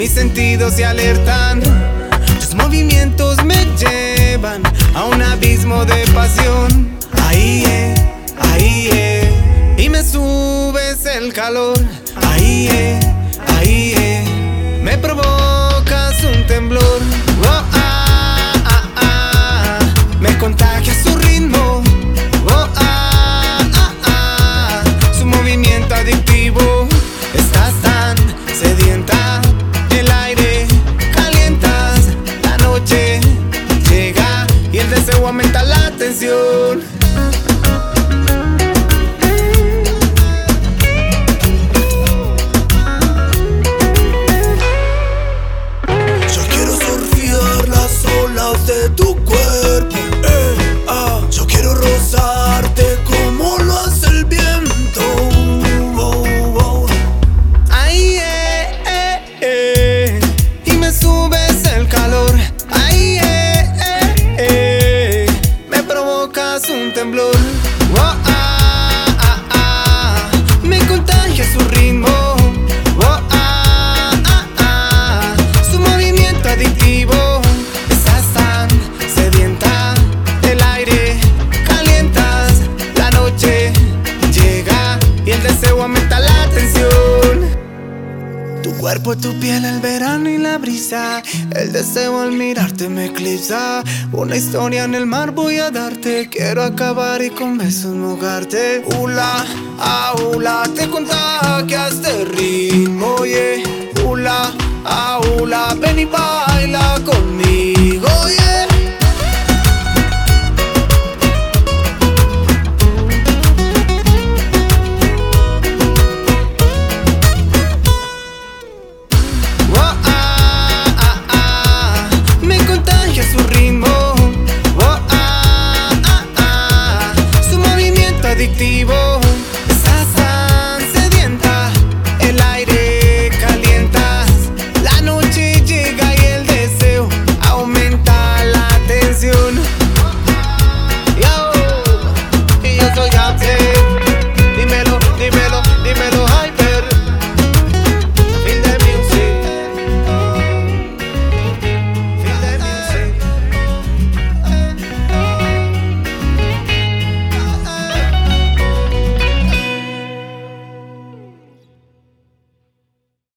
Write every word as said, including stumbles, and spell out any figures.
mis sentidos se alertan. Tus movimientos me llevan a un abismo de pasión. Ahí, eh, ahí, eh, y me subes el calor. Ahí, eh, ahí, eh, me provocas un temblor. Oh, ah, ah, ah, me contagia su ritmo. Oh, ah, ah, ah, su movimiento adictivo. Estás tan sedienta, el aire calientas, la noche llega y el deseo aumenta la tensión. De tu cuerpo, eh, ah. Yo quiero rozarte como lo hace el viento. Oh, oh. Ay, eh, eh, eh, y me subes el calor. Ay, eh, eh, eh, me provocas un temblor. Oh, ah, ah, ah, me contagia su ritmo. Oh, ah, ah, ah, su movimiento adictivo. Aumenta la tensión. Tu cuerpo, tu piel, el verano y la brisa. El deseo al mirarte me eclipsa. Una historia en el mar voy a darte. Quiero acabar y con besos mojarte. Hula, ah, hula, te contagias de ritmo, yeah. Hula,